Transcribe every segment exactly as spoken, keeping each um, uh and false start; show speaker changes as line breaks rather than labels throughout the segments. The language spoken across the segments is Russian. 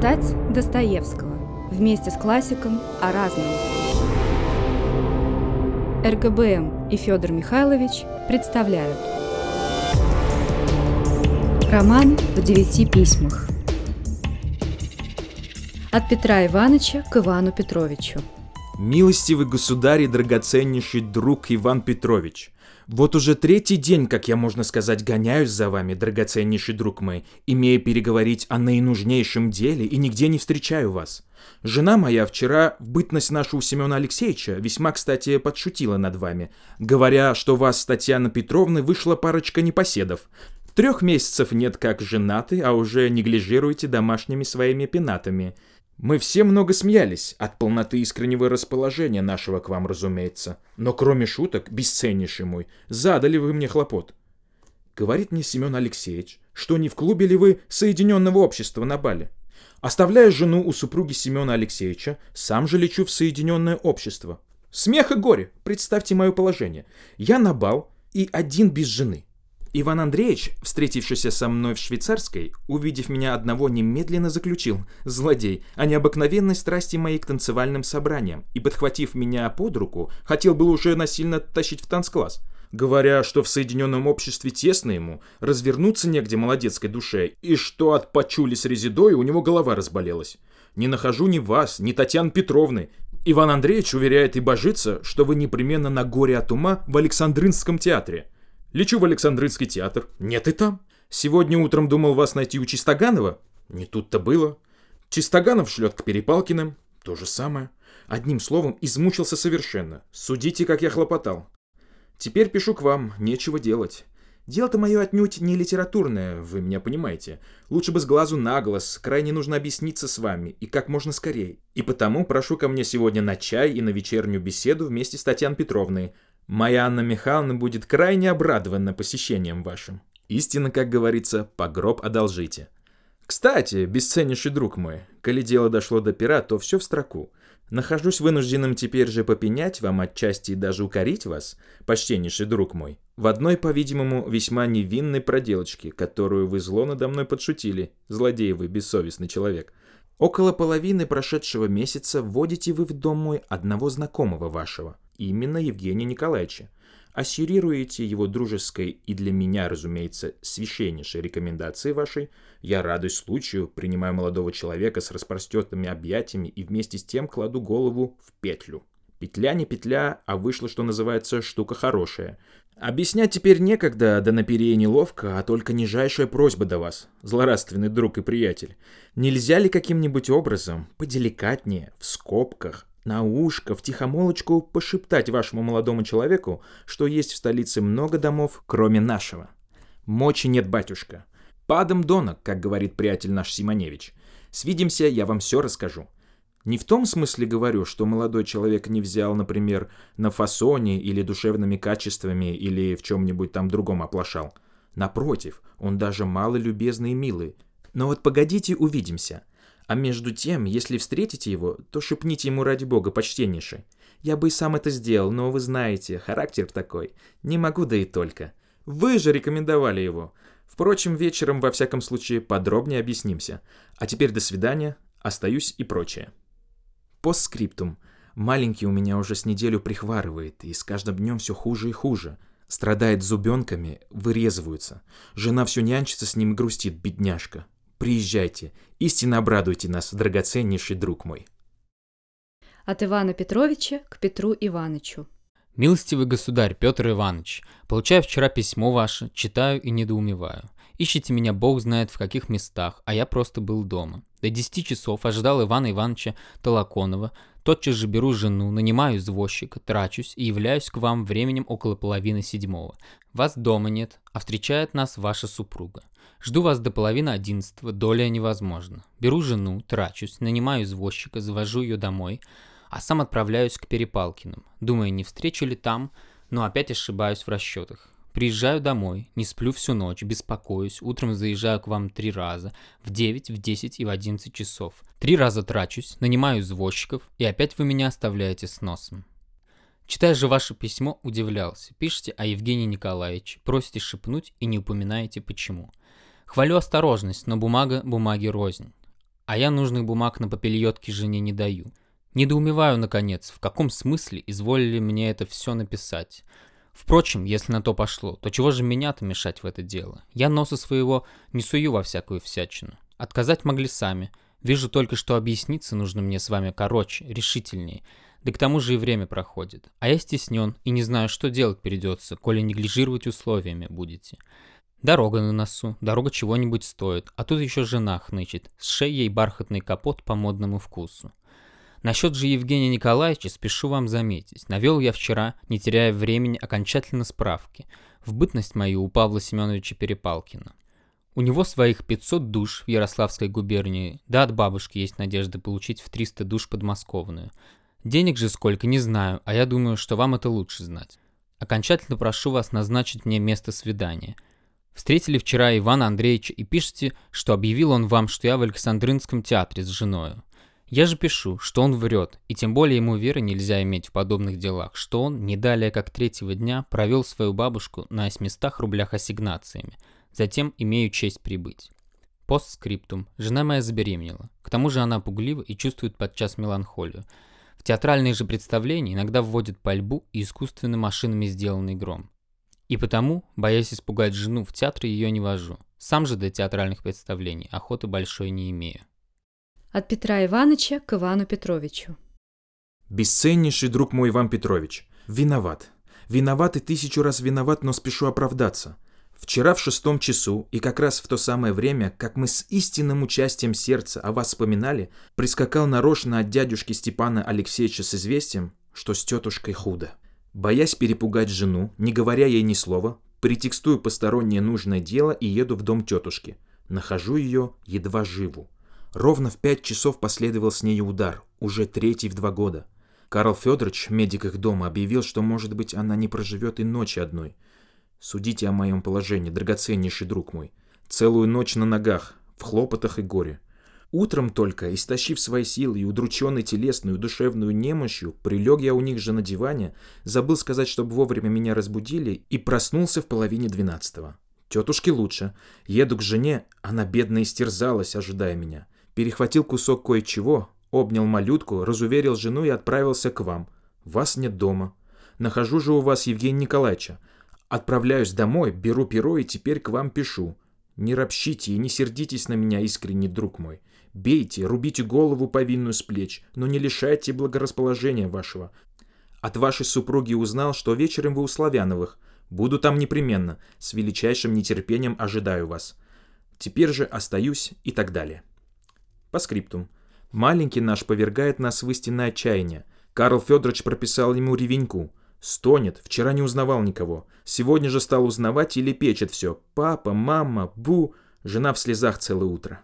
Читать Достоевского вместе с классиком о разном. эр гэ бэ эм и Федор Михайлович представляют роман в девяти письмах. От Петра Иваныча к Ивану Петровичу.
Милостивый государь и драгоценнейший друг Иван Петрович, вот уже третий день, как я, можно сказать, гоняюсь за вами, драгоценнейший друг мой, имея переговорить о наинужнейшем деле, и нигде не встречаю вас. Жена моя вчера, в бытность нашу у Семена Алексеевича, весьма, кстати, подшутила над вами, говоря, что у вас с Татьяной Петровной вышла парочка непоседов. Трех месяцев нет как женаты, а уже неглижируете домашними своими пенатами. Мы все много смеялись, от полноты искреннего расположения нашего к вам, разумеется. Но кроме шуток, бесценнейший мой, задали вы мне хлопот. Говорит мне Семен Алексеевич, что не в клубе ли вы Соединенного общества на бале? Оставляя жену у супруги Семена Алексеевича, сам же лечу в Соединенное общество. Смех и горе, представьте мое положение. Я на бал и один без жены. Иван Андреевич, встретившийся со мной в швейцарской, увидев меня одного, немедленно заключил, злодей, о необыкновенной страсти моей к танцевальным собраниям, и, подхватив меня под руку, хотел было уже насильно тащить в танцкласс, говоря, что в Соединенном обществе тесно ему, развернуться негде молодецкой душе, и что от почули с резидой у него голова разболелась. Не нахожу ни вас, ни Татьяны Петровны. Иван Андреевич уверяет и божится, что вы непременно на горе от ума в Александринском театре. Лечу в Александринский театр. Нет и там. Сегодня утром думал вас найти у Чистоганова. Не тут-то было. Чистоганов шлет к Перепалкиным. То же самое. Одним словом, измучился совершенно. Судите, как я хлопотал. Теперь пишу к вам. Нечего делать. Дело-то мое отнюдь не литературное, вы меня понимаете. Лучше бы с глазу на глаз. Крайне нужно объясниться с вами. И как можно скорее. И потому прошу ко мне сегодня на чай и на вечернюю беседу вместе с Татьяной Петровной. Моя Анна Михайловна будет крайне обрадована посещением вашим. Истинно, как говорится, по гроб одолжите. Кстати, бесценнейший друг мой, коли дело дошло до пера, то все в строку. Нахожусь вынужденным теперь же попенять вам отчасти и даже укорить вас, почтеннейший друг мой, в одной, по-видимому, весьма невинной проделочке, которую вы зло надо мной подшутили, злодей вы, бессовестный человек. Около половины прошедшего месяца вводите вы в дом мой одного знакомого вашего, именно Евгения Николаевича. Ассюрируете его дружеской и для меня, разумеется, священнейшей рекомендации вашей. Я радуюсь случаю, принимаю молодого человека с распростертыми объятиями и вместе с тем кладу голову в петлю. Петля не петля, а вышло, что называется, штука хорошая. Объяснять теперь некогда, да наперее неловко, а только нижайшая просьба до вас, злорадственный друг и приятель. Нельзя ли каким-нибудь образом, поделикатнее, в скобках, на ушко, втихомолочку пошептать вашему молодому человеку, что есть в столице много домов, кроме нашего? Мочи нет, батюшка. Падом донок, как говорит приятель наш Симоневич. Свидимся, я вам все расскажу. Не в том смысле говорю, что молодой человек не взял, например, на фасоне или душевными качествами или в чем-нибудь там другом оплошал. Напротив, он даже мало любезный и милый. Но вот погодите, увидимся. А между тем, если встретите его, то шепните ему ради бога, почтеннейший. Я бы и сам это сделал, но вы знаете, характер такой. Не могу, да и только. Вы же рекомендовали его. Впрочем, вечером, во всяком случае, подробнее объяснимся. А теперь до свидания, остаюсь и прочее. Постскриптум. Маленький у меня уже с неделю прихварывает, и с каждым днем все хуже и хуже. Страдает зубенками, вырезываются. Жена все нянчится с ним и грустит, бедняжка. Приезжайте, истинно обрадуйте нас, драгоценнейший друг мой.
От Ивана Петровича к Петру Иванычу.
Милостивый государь Петр Иванович, получая вчера письмо ваше, читаю и недоумеваю. Ищите меня бог знает в каких местах, а я просто был дома. До десяти часов ожидал Ивана Ивановича Толоконова, тотчас же беру жену, нанимаю извозчика, трачусь и являюсь к вам временем около половины седьмого. Вас дома нет, а встречает нас ваша супруга. Жду вас до половины одиннадцатого, доля невозможно. Беру жену, трачусь, нанимаю извозчика, завожу ее домой, а сам отправляюсь к Перепалкиным. Думаю, не встречу ли там, но опять ошибаюсь в расчетах. Приезжаю домой, не сплю всю ночь, беспокоюсь, утром заезжаю к вам три раза, в девять, в десять и в одиннадцать часов. Три раза трачусь, нанимаю извозчиков, и опять вы меня оставляете с носом. Читая же ваше письмо, удивлялся. Пишете о Евгении Николаевиче, просите шепнуть и не упоминаете почему. Хвалю осторожность, но бумага бумаги рознь. а я нужных бумаг на попельотке жене не даю. Недоумеваю, наконец, в каком смысле изволили мне это все написать. Впрочем, если на то пошло, то чего же меня-то мешать в это дело? Я носа своего не сую во всякую всячину. Отказать могли сами. Вижу только, что объясниться нужно мне с вами короче, решительнее. Да к тому же и время проходит. А я стеснен и не знаю, что делать придется, коли неглижировать условиями будете. Дорога на носу, дорога чего-нибудь стоит, а тут еще жена хнычет, с шеей бархатный капот по модному вкусу. Насчет же Евгения Николаевича спешу вам заметить. Навел я вчера, не теряя времени, окончательно справки. В бытность мою у Павла Семеновича Перепалкина. У него своих пятьсот душ в Ярославской губернии, да от бабушки есть надежда получить в триста душ подмосковную. Денег же сколько, не знаю, а я думаю, что вам это лучше знать. Окончательно прошу вас назначить мне место свидания. Встретили вчера Ивана Андреевича и пишете, что объявил он вам, что я в Александринском театре с женою. Я же пишу, что он врет, и тем более ему веры нельзя иметь в подобных делах, что он, не далее как третьего дня, провел свою бабушку на семистах рублях ассигнациями. Затем имею честь прибыть. Постскриптум. Жена моя забеременела. К тому же она пуглива и чувствует подчас меланхолию. В театральные же представления иногда вводят пальбу и искусственно машинами сделанный гром. И потому, боясь испугать жену, в театр ее не вожу. Сам же до театральных представлений охоты большой не имею.
От Петра Иваныча к Ивану Петровичу.
Бесценнейший друг мой Иван Петрович, виноват. Виноват и тысячу раз виноват, но спешу оправдаться. Вчера в шестом часу, и как раз в то самое время, как мы с истинным участием сердца о вас вспоминали, прискакал нарочно от дядюшки Степана Алексеевича с известием, что с тетушкой худо. Боясь перепугать жену, не говоря ей ни слова, претекстую постороннее нужное дело и еду в дом тетушки. Нахожу ее едва живу. Ровно в пять часов последовал с нею удар, уже третий в два года. Карл Федорович, медик их дома, объявил, что, может быть, она не проживет и ночи одной. Судите о моем положении, драгоценнейший друг мой. Целую ночь на ногах, в хлопотах и горе. Утром только, истощив свои силы и удрученный телесную и душевную немощью, прилег я у них же на диване, забыл сказать, чтобы вовремя меня разбудили, и проснулся в половине двенадцатого. Тетушке лучше. Еду к жене, она бедно истерзалась, ожидая меня. Перехватил кусок кое-чего, обнял малютку, разуверил жену и отправился к вам. Вас нет дома. Нахожу же у вас Евгения Николаевича. Отправляюсь домой, беру перо и теперь к вам пишу. Не ропщите и не сердитесь на меня, искренний друг мой. Бейте, рубите голову повинную с плеч, но не лишайте благорасположения вашего. От вашей супруги узнал, что вечером вы у Славяновых. Буду там непременно, с величайшим нетерпением ожидаю вас. Теперь же остаюсь и так далее. По скриптум. Маленький наш повергает нас в истинное отчаяние. Карл Федорович прописал ему ревеньку. Стонет, вчера не узнавал никого. Сегодня же стал узнавать и лепечет все. Папа, мама, бу. Жена в слезах целое утро.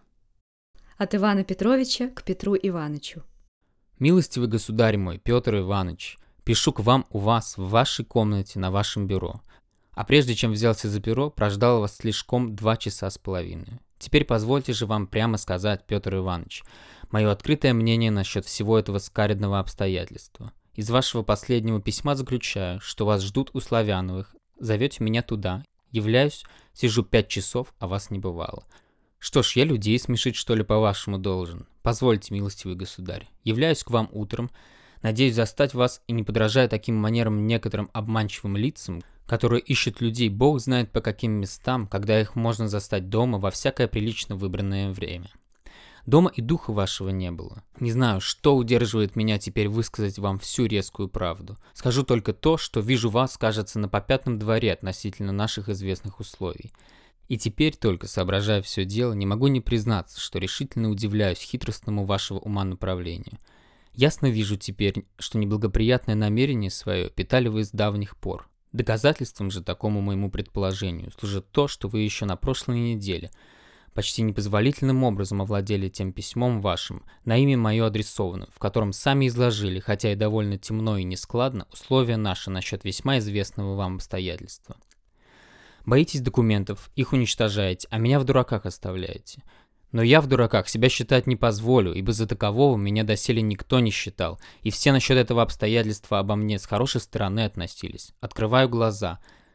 От Ивана Петровича к Петру Иванычу.
Милостивый государь мой, Петр Иванович, пишу к вам у вас, в вашей комнате, на вашем бюро. А прежде чем взялся за перо, прождал вас слишком два часа с половиной. Теперь позвольте же вам прямо сказать, Петр Иванович, мое открытое мнение насчет всего этого скаредного обстоятельства. Из вашего последнего письма заключаю, что вас ждут у Славяновых. Зовете меня туда. Являюсь, сижу пять часов, а вас не бывало. Что ж, я людей смешить, что ли, по-вашему должен? Позвольте, милостивый государь. Являюсь к вам утром. Надеюсь застать вас и не подражая таким манерам некоторым обманчивым лицам, которые ищут людей бог знает по каким местам, когда их можно застать дома во всякое прилично выбранное время. Дома и духа вашего не было. Не знаю, что удерживает меня теперь высказать вам всю резкую правду. Скажу только то, что вижу вас, кажется, на попятном дворе относительно наших известных условий. И теперь только, соображая все дело, не могу не признаться, что решительно удивляюсь хитростному вашего ума направлению. Ясно вижу теперь, что неблагоприятное намерение свое питали вы с давних пор. Доказательством же такому моему предположению служит то, что вы еще на прошлой неделе почти непозволительным образом овладели тем письмом вашим, на имя мое адресованным, в котором сами изложили, хотя и довольно темно и нескладно, условия наши насчет весьма известного вам обстоятельства. Боитесь документов, их уничтожаете, а меня в дураках оставляете. Но я в дураках себя считать не позволю, ибо за такового меня доселе никто не считал, и все насчет этого обстоятельства обо мне с хорошей стороны относились. Открываю глаза.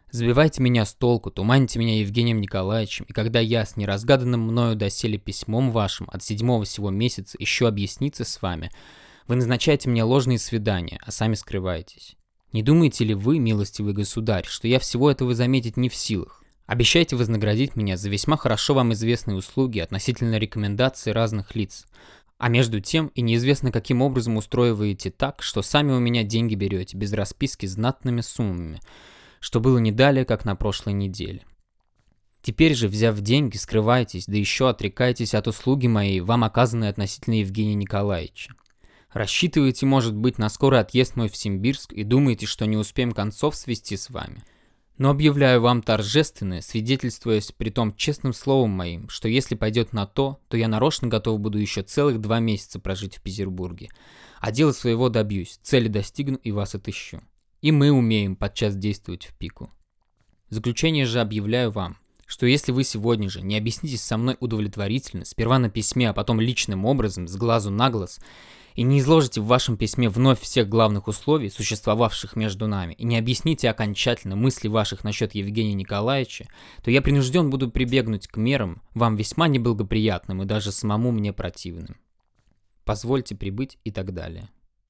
Сбивайте меня с толку, туманите меня Евгением Николаевичем, и когда я с неразгаданным мною доселе письмом вашим от седьмого сего месяца еще объясниться с вами, вы назначаете мне ложные свидания, а сами скрываетесь. Не думаете ли вы, милостивый государь, что я всего этого заметить не в силах? Обещайте вознаградить меня за весьма хорошо вам известные услуги относительно рекомендаций разных лиц. А между тем и неизвестно каким образом устроиваете так, что сами у меня деньги берете без расписки знатными суммами, что было не далее, как на прошлой неделе. Теперь же, взяв деньги, скрываетесь, да еще отрекаетесь от услуги моей, вам оказанной относительно Евгения Николаевича. Рассчитываете, может быть, на скорый отъезд мой в Симбирск и думаете, что не успеем концов свести с вами. Но объявляю вам торжественно, свидетельствуясь при том честным словом моим, что если пойдет на то, то я нарочно готов буду еще целых два месяца прожить в Петербурге. А дела своего добьюсь, цели достигну и вас отыщу. И мы умеем подчас действовать в пику. В заключение же объявляю вам, что если вы сегодня же не объяснитесь со мной удовлетворительно, сперва на письме, а потом личным образом, с глазу на глаз, и не изложите в вашем письме вновь всех главных условий, существовавших между нами, и не объясните окончательно мысли ваших насчет Евгения Николаевича, то я принужден буду прибегнуть к мерам, вам весьма неблагоприятным и даже самому мне противным. Позвольте прибыть и так далее.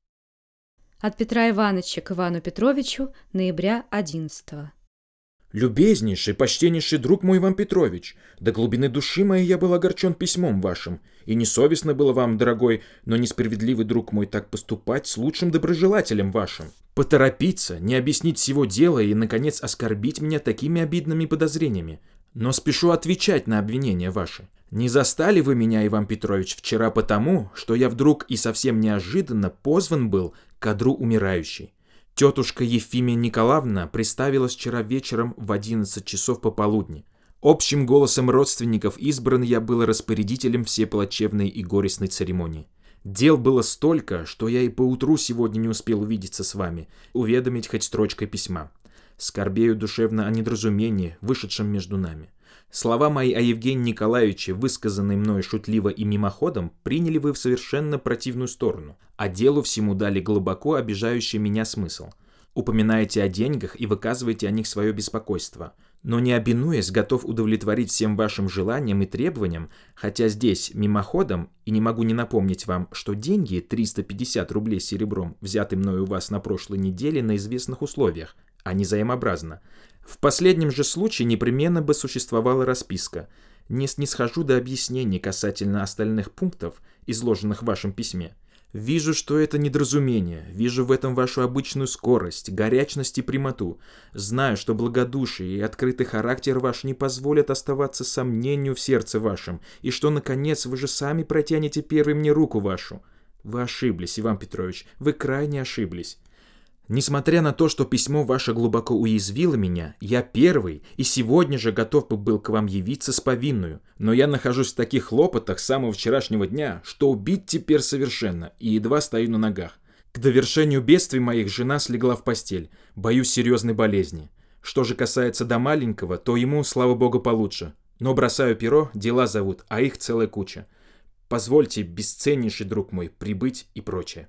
От Петра Ивановича к Ивану Петровичу, ноября одиннадцатого.
Любезнейший, почтеннейший друг мой Иван Петрович, до глубины души моей я был огорчен письмом вашим, и несовестно было вам, дорогой, но несправедливый друг мой, так поступать с лучшим доброжелателем вашим. Поторопиться, не объяснить всего дела и, наконец, оскорбить меня такими обидными подозрениями. Но спешу отвечать на обвинения ваши. Не застали вы меня, Иван Петрович, вчера потому, что я вдруг и совсем неожиданно позван был к одру умирающей. Тетушка Ефимия Николаевна приставилась вчера вечером в одиннадцать часов пополудни. Общим голосом родственников избран я был распорядителем всей плачевной и горестной церемонии. Дел было столько, что я и поутру сегодня не успел увидеться с вами, уведомить хоть строчкой письма. Скорбею душевно о недоразумении, вышедшем между нами. Слова мои о Евгении Николаевиче, высказанные мною шутливо и мимоходом, приняли вы в совершенно противную сторону, а делу всему дали глубоко обижающий меня смысл. Упоминаете о деньгах и выказываете о них свое беспокойство, но не обинуясь, готов удовлетворить всем вашим желаниям и требованиям, хотя здесь мимоходом, и не могу не напомнить вам, что деньги, триста пятьдесят рублей серебром, взяты мною у вас на прошлой неделе на известных условиях, а не взаимообразно. В последнем же случае непременно бы существовала расписка. Не снисхожу до объяснений касательно остальных пунктов, изложенных в вашем письме. Вижу, что это недоразумение, вижу в этом вашу обычную скорость, горячность и прямоту. Знаю, что благодушие и открытый характер ваш не позволят оставаться сомнению в сердце вашем, и что, наконец, вы же сами протянете первой мне руку вашу. Вы ошиблись, Иван Петрович, вы крайне ошиблись. Несмотря на то, что письмо ваше глубоко уязвило меня, я первый и сегодня же готов бы был к вам явиться с повинную, но я нахожусь в таких хлопотах с самого вчерашнего дня, что убить теперь совершенно, и едва стою на ногах. К довершению бедствий моих жена слегла в постель, боюсь серьезной болезни. Что же касается до маленького, то ему, слава богу, получше. Но бросаю перо, дела зовут, а их целая куча. Позвольте, бесценнейший друг мой, прибыть и прочее.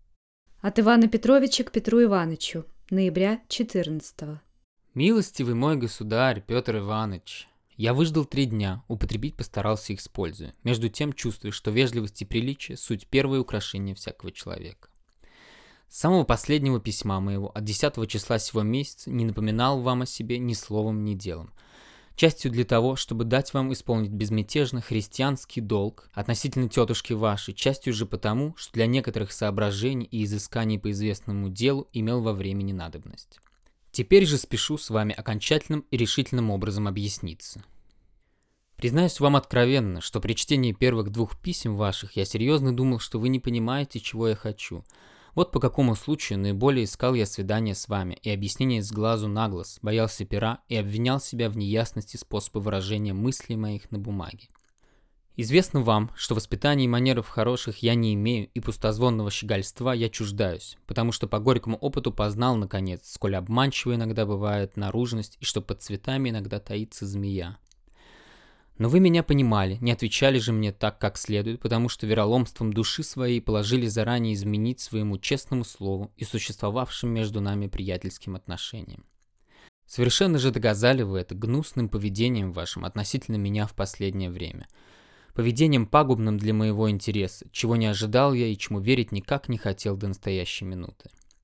От Ивана Петровича к Петру Ивановичу, ноября четырнадцатого.
Милостивый мой государь, Петр Иванович, я выждал три дня, употребить постарался их с пользой. Между тем чувствую, что вежливость и приличие – суть первое украшение всякого человека. С самого последнего письма моего от десятого числа сего месяца не напоминал вам о себе ни словом, ни делом. Частью для того, чтобы дать вам исполнить безмятежно христианский долг относительно тетушки вашей, частью же потому, что для некоторых соображений и изысканий по известному делу имел во времени надобность. Теперь же спешу с вами окончательным и решительным образом объясниться. Признаюсь вам откровенно, что при чтении первых двух писем ваших я серьезно думал, что вы не понимаете, чего я хочу. Вот по какому случаю наиболее искал я свидания с вами и объяснение с глазу на глаз, боялся пера и обвинял себя в неясности способа выражения мыслей моих на бумаге. Известно вам, что воспитания и манеров хороших я не имею, и пустозвонного щегольства я чуждаюсь, потому что по горькому опыту познал, наконец, сколь обманчиво иногда бывает наружность, и что под цветами иногда таится змея. Но вы меня понимали, не отвечали же мне так, как следует, потому что вероломством души своей положили заранее изменить своему честному слову и существовавшим между нами приятельским отношениям. Совершенно же доказали вы это гнусным поведением вашим относительно меня в последнее время. Поведением пагубным для моего интереса, чего не ожидал я и чему верить никак не хотел до настоящей минуты.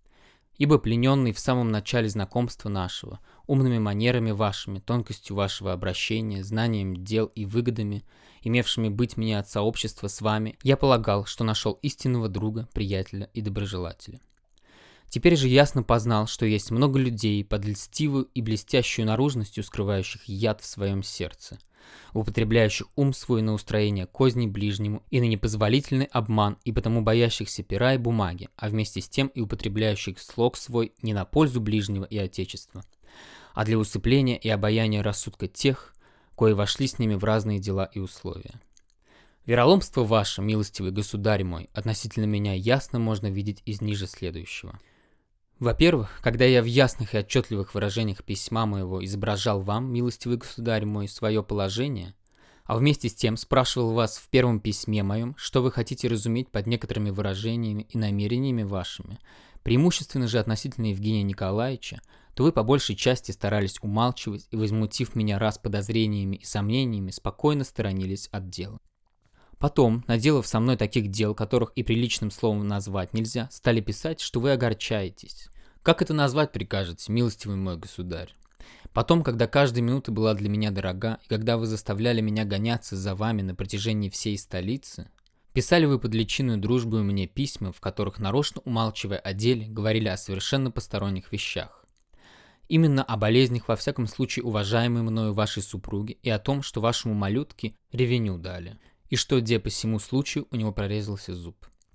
Ибо плененный в самом начале знакомства нашего, умными манерами вашими, тонкостью вашего обращения, знанием дел и выгодами, имевшими быть мне от сообщества с вами, я полагал, что нашел истинного друга, приятеля и доброжелателя. Теперь же ясно познал, что есть много людей, под льстивую и блестящую наружностью скрывающих яд в своем сердце, употребляющих ум свой на устроение козней ближнему и на непозволительный обман, и потому боящихся пера и бумаги, а вместе с тем и употребляющих слог свой не на пользу ближнего и отечества, а для усыпления и обаяния рассудка тех, кои вошли с ними в разные дела и условия. Вероломство ваше, милостивый государь мой, относительно меня ясно можно видеть из ниже следующего. Во-первых, когда я в ясных и отчетливых выражениях письма моего изображал вам, милостивый государь мой, свое положение, а вместе с тем спрашивал вас в первом письме моем, что вы хотите разуметь под некоторыми выражениями и намерениями вашими, преимущественно же относительно Евгения Николаевича, то вы по большей части старались умалчивать и, возмутив меня раз подозрениями и сомнениями, спокойно сторонились от дела. Потом, наделав со мной таких дел, которых и приличным словом назвать нельзя, стали писать, что вы огорчаетесь. Как это назвать прикажете, милостивый мой государь? Потом, когда каждая минута была для меня дорога, и когда вы заставляли меня гоняться за вами на протяжении всей столицы, писали вы под личиною дружбою мне письма, в которых, нарочно умалчивая о деле, говорили о совершенно посторонних вещах. Именно о болезнях, во всяком случае, уважаемой мною вашей супруги, и о том, что вашему малютке ревеню дали, и что, где по сему случаю, у него прорезался зуб.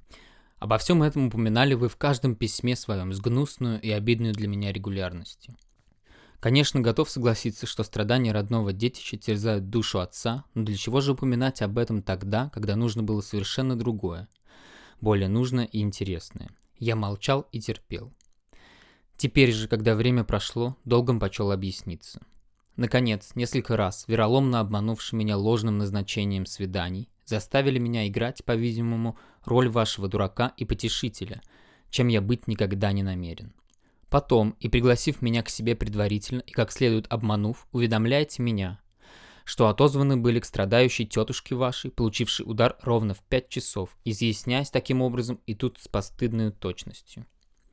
Обо всем этом упоминали вы в каждом письме своем с гнусную и обидную для меня регулярностью. Конечно, готов согласиться, что страдания родного детища терзают душу отца, но для чего же упоминать об этом тогда, когда нужно было совершенно другое, более нужное и интересное? Я молчал и терпел. Теперь же, когда время прошло, долгом почел объясниться. Наконец, несколько раз, вероломно обманувши меня ложным назначением свиданий, заставили меня играть, по-видимому, роль вашего дурака и потешителя, чем я быть никогда не намерен. Потом, и пригласив меня к себе предварительно и как следует обманув, уведомляете меня, что отозваны были к страдающей тетушке вашей, получившей удар ровно в пять часов, изъясняясь таким образом и тут с постыдной точностью.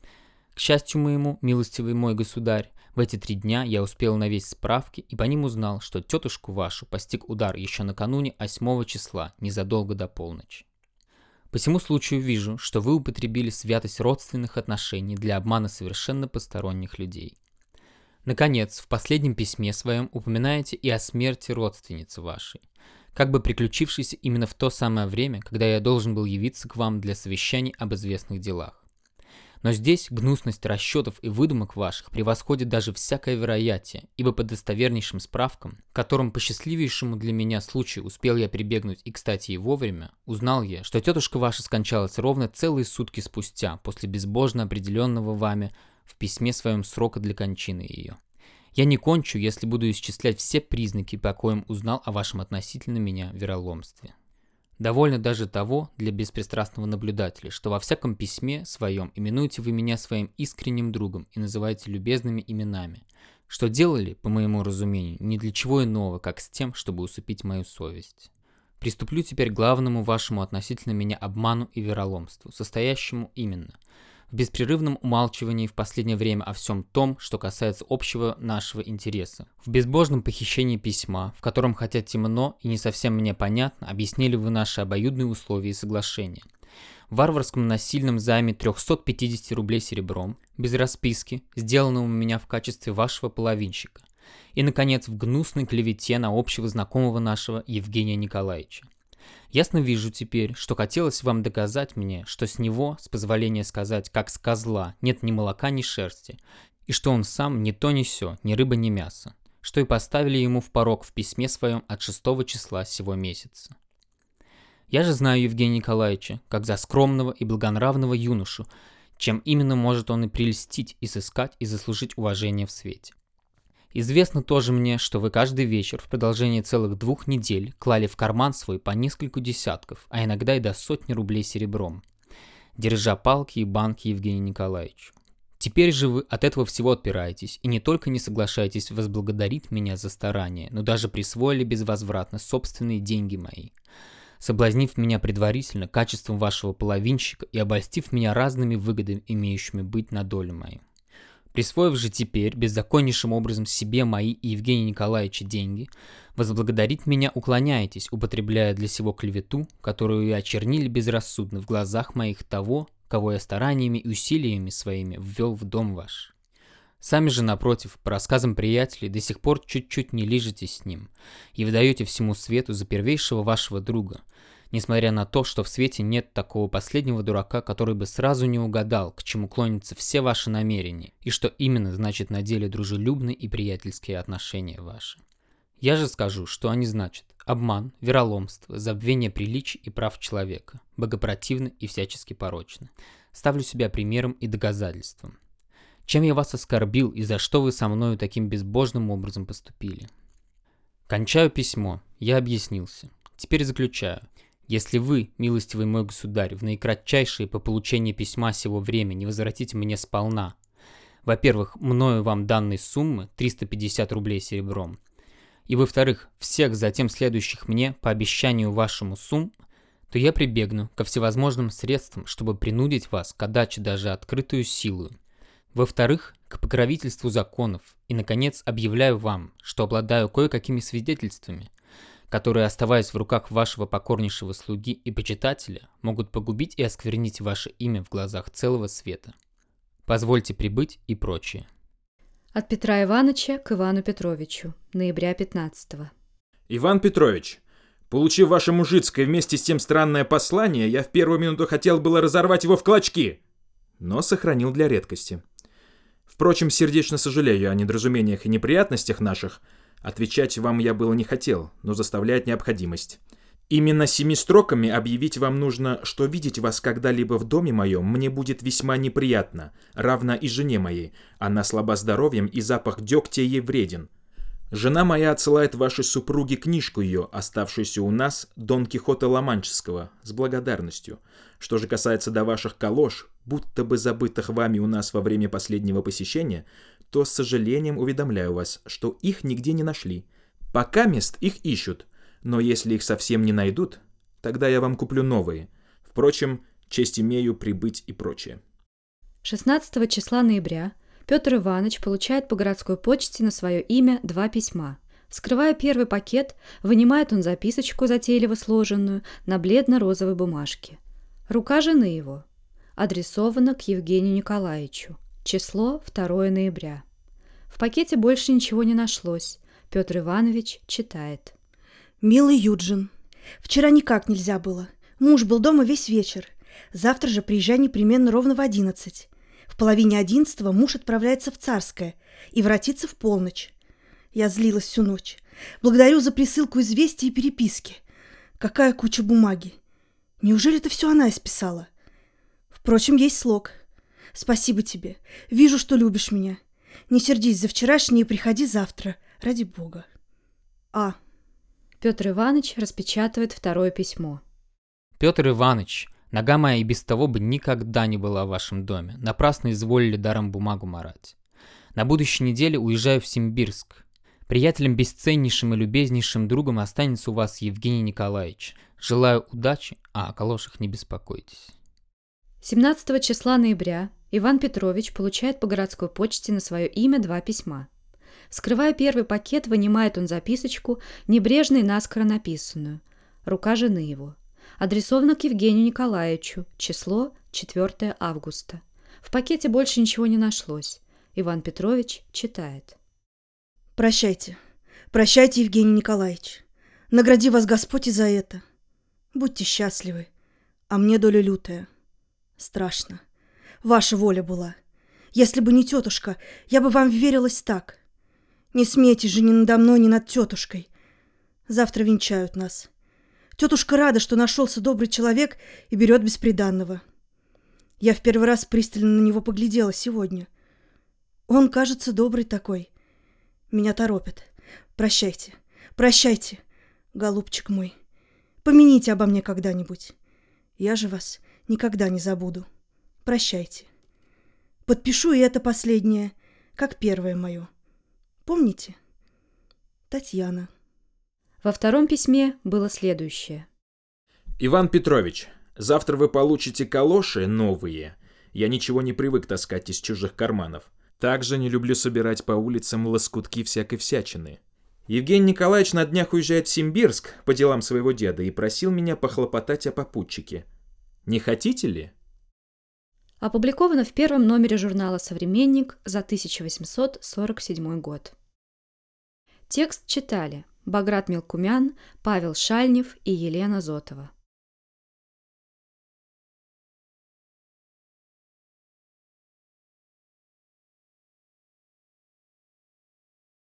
К счастью моему, милостивый мой государь, в эти три дня я успел навесть справки и по ним узнал, что тетушку вашу постиг удар еще накануне восьмого числа, незадолго до полночи. По всему случаю вижу, что вы употребили святость родственных отношений для обмана совершенно посторонних людей. Наконец, в последнем письме своем упоминаете и о смерти родственницы вашей, как бы приключившейся именно в то самое время, когда я должен был явиться к вам для совещаний об известных делах. Но здесь гнусность расчетов и выдумок ваших превосходит даже всякое вероятие, ибо по достовернейшим справкам, к которым по счастливейшему для меня случаю успел я прибегнуть и, кстати, и вовремя, узнал я, что тетушка ваша скончалась ровно целые сутки спустя, после безбожно определенного вами в письме своем срока для кончины ее. Я не кончу, если буду исчислять все признаки, по коим узнал о вашем относительно меня вероломстве. Довольно даже того для беспристрастного наблюдателя, что во всяком письме своем именуете вы меня своим искренним другом и называете любезными именами, что делали, по моему разумению, ни для чего иного, как с тем, чтобы усыпить мою совесть. Приступлю теперь к главному вашему относительно меня обману и вероломству, состоящему именно в беспрерывном умалчивании в последнее время о всем том, что касается общего нашего интереса, в безбожном похищении письма, в котором, хотя темно и не совсем мне понятно, объяснили вы наши обоюдные условия и соглашения, в варварском насильном займе триста пятьдесят рублей серебром, без расписки, сделанном у меня в качестве вашего половинщика, и, наконец, в гнусной клевете на общего знакомого нашего Евгения Николаевича. Ясно вижу теперь, что хотелось вам доказать мне, что с него, с позволения сказать, как с козла, нет ни молока, ни шерсти, и что он сам ни то ни сё, ни рыба, ни мясо, что и поставили ему в порок в письме своем от шестого числа сего месяца. Я же знаю Евгения Николаевича, как за скромного и благонравного юношу, чем именно может он и прельстить, и сыскать, и заслужить уважение в свете. Известно тоже мне, что вы каждый вечер в продолжении целых двух недель клали в карман свой по нескольку десятков, а иногда и до сотни рублей серебром, держа палки и банки Евгению Николаевичу. Теперь же вы от этого всего отпираетесь и не только не соглашаетесь возблагодарить меня за старание, но даже присвоили безвозвратно собственные деньги мои, соблазнив меня предварительно качеством вашего половинщика и обольстив меня разными выгодами, имеющими быть на долю мою. Присвоив же теперь беззаконнейшим образом себе мои и Евгения Николаевича деньги, возблагодарить меня уклоняетесь, употребляя для сего клевету, которую и очернили безрассудно в глазах моих того, кого я стараниями и усилиями своими ввел в дом ваш. Сами же, напротив, по рассказам приятелей, до сих пор чуть-чуть не лижетесь с ним и выдаете всему свету за первейшего вашего друга, несмотря на то, что в свете нет такого последнего дурака, который бы сразу не угадал, к чему клонятся все ваши намерения, и что именно значит на деле дружелюбные и приятельские отношения ваши. Я же скажу, что они значат: обман, вероломство, забвение приличий и прав человека, богопротивно и всячески порочно. Ставлю себя примером и доказательством. Чем я вас оскорбил и за что вы со мною таким безбожным образом поступили? Кончаю письмо, я объяснился. Теперь заключаю. Если вы, милостивый мой государь, в наикратчайшее по получении письма сего время не возвратите мне сполна, во-первых, мною вам данной суммы триста пятьдесят рублей серебром, и, во-вторых, всех затем следующих мне по обещанию вашему сумм, то я прибегну ко всевозможным средствам, чтобы принудить вас к отдаче даже открытую силою. Во-вторых, к покровительству законов, и, наконец, объявляю вам, что обладаю кое-какими свидетельствами, которые, оставаясь в руках вашего покорнейшего слуги и почитателя, могут погубить и осквернить ваше имя в глазах целого света. Позвольте прибыть и прочее.
От Петра Ивановича к Ивану Петровичу. Ноября пятнадцатого.
Иван Петрович, получив ваше мужицкое вместе с тем странное послание, я в первую минуту хотел было разорвать его в клочки, но сохранил для редкости. Впрочем, сердечно сожалею о недоразумениях и неприятностях наших. Отвечать вам я было не хотел, но заставляет необходимость. Именно семи строками объявить вам нужно, что видеть вас когда-либо в доме моем мне будет весьма неприятно, равно и жене моей. Она слаба здоровьем, и запах дегтя ей вреден. Жена моя отсылает вашей супруге книжку ее, оставшуюся у нас, Дон Кихота Ла-Манческого, с благодарностью. Что же касается до ваших калош, будто бы забытых вами у нас во время последнего посещения, то с сожалением уведомляю вас, что их нигде не нашли. Пока мест их ищут, но если их совсем не найдут, тогда я вам куплю новые. Впрочем, честь имею прибыть и прочее.
шестнадцатого числа ноября Петр Иванович получает по городской почте на свое имя два письма. Вскрывая первый пакет, вынимает он записочку, затейливо сложенную, на бледно-розовой бумажке. Рука жены его. Адресована к Евгению Николаевичу. Число второго ноября. В пакете больше ничего не нашлось. Петр Иванович читает.
«Милый Юджин, вчера никак нельзя было. Муж был дома весь вечер. Завтра же приезжай непременно ровно в одиннадцать. В половине одиннадцатого муж отправляется в Царское и воротится в полночь. Я злилась всю ночь. Благодарю за присылку известий и переписки. Какая куча бумаги. Неужели это все она исписала? Впрочем, есть слог. Спасибо тебе. Вижу, что любишь меня. Не сердись за вчерашнее и приходи завтра. Ради Бога. А.
Петр Иванович распечатывает второе письмо.
Петр Иванович, нога моя и без того бы никогда не была в вашем доме. Напрасно изволили даром бумагу марать. На будущей неделе уезжаю в Симбирск. Приятелем бесценнейшим и любезнейшим другом останется у вас Евгений Николаевич. Желаю удачи, а о калошах не беспокойтесь.
семнадцатого числа ноября Иван Петрович получает по городской почте на свое имя два письма. Вскрывая первый пакет, вынимает он записочку, небрежно и наскоро написанную. Рука жены его. Адресована к Евгению Николаевичу. Число четвёртого августа. В пакете больше ничего не нашлось. Иван Петрович читает.
Прощайте. Прощайте, Евгений Николаевич. Награди вас Господь и за это. Будьте счастливы. А мне доля лютая. Страшно. Ваша воля была. Если бы не тетушка, я бы вам верилась так. Не смейте же ни надо мной, ни над тетушкой. Завтра венчают нас. Тетушка рада, что нашелся добрый человек и берет бесприданного. Я в первый раз пристально на него поглядела сегодня. Он, кажется, добрый такой. Меня торопят. Прощайте, прощайте, голубчик мой. Помяните обо мне когда-нибудь. Я же вас никогда не забуду. Прощайте. Подпишу и это последнее, как первое мое. Помните? Татьяна.
Во втором письме было следующее.
Иван Петрович, завтра вы получите калоши новые. Я ничего не привык таскать из чужих карманов. Также не люблю собирать по улицам лоскутки всякой всячины. Евгений Николаевич на днях уезжает в Симбирск по делам своего деда и просил меня похлопотать о попутчике. Не хотите ли?
Опубликовано в первом номере журнала «Современник» за тысяча восемьсот сорок седьмой год. Текст читали Баграт Мелкумян, Павел Шальнев и Елена Зотова.